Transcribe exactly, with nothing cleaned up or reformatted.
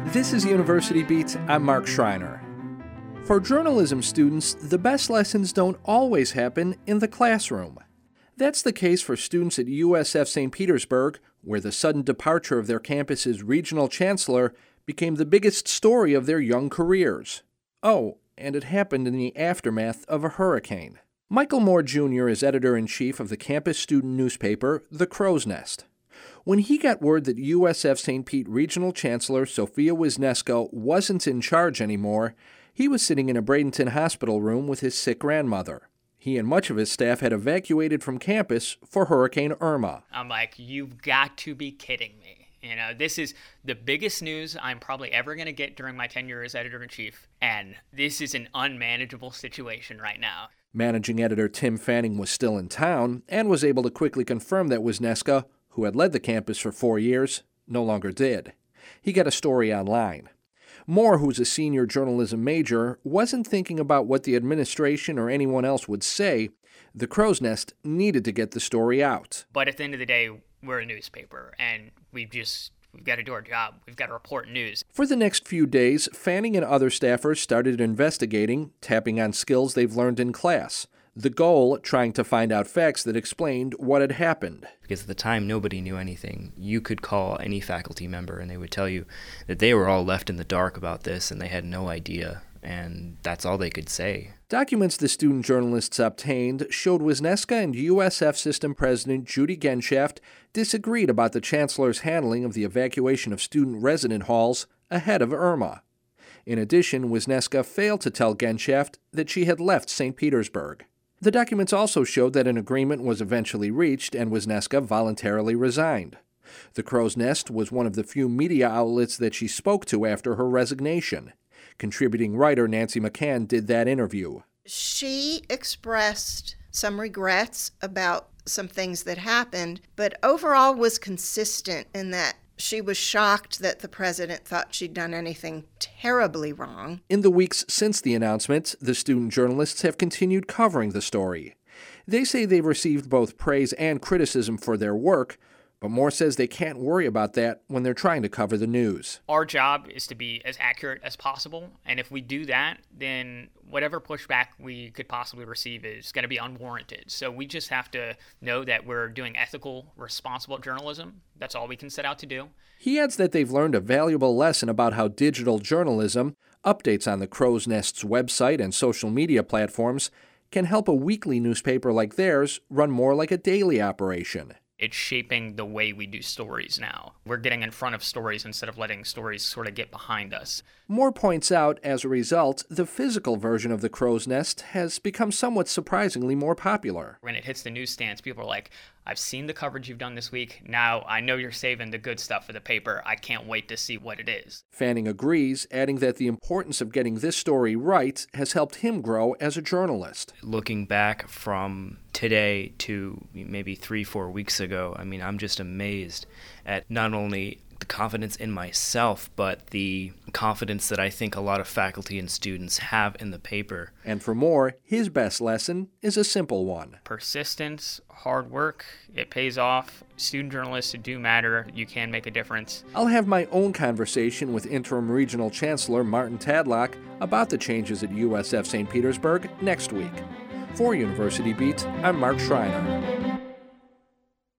This is University Beat. I'm Mark Schreiner. For journalism students, the best lessons don't always happen in the classroom. That's the case for students at U S F Saint Petersburg, where the sudden departure of their campus's regional chancellor became the biggest story of their young careers. Oh, and it happened in the aftermath of a hurricane. Michael Moore Junior is editor-in-chief of the campus student newspaper, The Crow's Nest. When he got word that U S F Saint Pete Regional Chancellor Sofia Wisniewska wasn't in charge anymore, he was sitting in a Bradenton hospital room with his sick grandmother. He and much of his staff had evacuated from campus for Hurricane Irma. I'm like, you've got to be kidding me. You know, this is the biggest news I'm probably ever going to get during my tenure as editor-in-chief, and this is an unmanageable situation right now. Managing editor Tim Fanning was still in town and was able to quickly confirm that Wisniewska, who had led the campus for four years, no longer did. He got a story online. Moore, who's a senior journalism major, wasn't thinking about what the administration or anyone else would say. The Crow's Nest needed to get the story out. But at the end of the day, we're a newspaper, and we've just we've got to do our job. We've got to report news. For the next few days, Fanning and other staffers started investigating, tapping on skills they've learned in class. The goal, trying to find out facts that explained what had happened. Because at the time, nobody knew anything. You could call any faculty member, and they would tell you that they were all left in the dark about this, and they had no idea, and that's all they could say. Documents the student journalists obtained showed Wisniewska and U S F System President Judy Genshaft disagreed about the chancellor's handling of the evacuation of student resident halls ahead of Irma. In addition, Wisniewska failed to tell Genshaft that she had left Saint Petersburg. The documents also showed that an agreement was eventually reached and Wisniewska voluntarily resigned. The Crow's Nest was one of the few media outlets that she spoke to after her resignation. Contributing writer Nancy McCann did that interview. She expressed some regrets about some things that happened, but overall was consistent in that she was shocked that the president thought she'd done anything terribly wrong. In the weeks since the announcement, the student journalists have continued covering the story. They say they've received both praise and criticism for their work, but Moore says they can't worry about that when they're trying to cover the news. Our job is to be as accurate as possible, and if we do that, then whatever pushback we could possibly receive is going to be unwarranted. So we just have to know that we're doing ethical, responsible journalism. That's all we can set out to do. He adds that they've learned a valuable lesson about how digital journalism, updates on the Crow's Nest's website and social media platforms, can help a weekly newspaper like theirs run more like a daily operation. It's shaping the way we do stories now. We're getting in front of stories instead of letting stories sort of get behind us. Moore points out, as a result, the physical version of the Crow's Nest has become somewhat surprisingly more popular. When it hits the newsstands, people are like, I've seen the coverage you've done this week. Now I know you're saving the good stuff for the paper. I can't wait to see what it is. Fanning agrees, adding that the importance of getting this story right has helped him grow as a journalist. Looking back from today to maybe three, four weeks ago, I mean, I'm just amazed at not only the confidence in myself, but the confidence that I think a lot of faculty and students have in the paper. And for Moore, his best lesson is a simple one. Persistence, hard work, it pays off. Student journalists do matter. You can make a difference. I'll have my own conversation with Interim Regional Chancellor Martin Tadlock about the changes at U S F Saint Petersburg next week. For University Beat, I'm Mark Schreiner.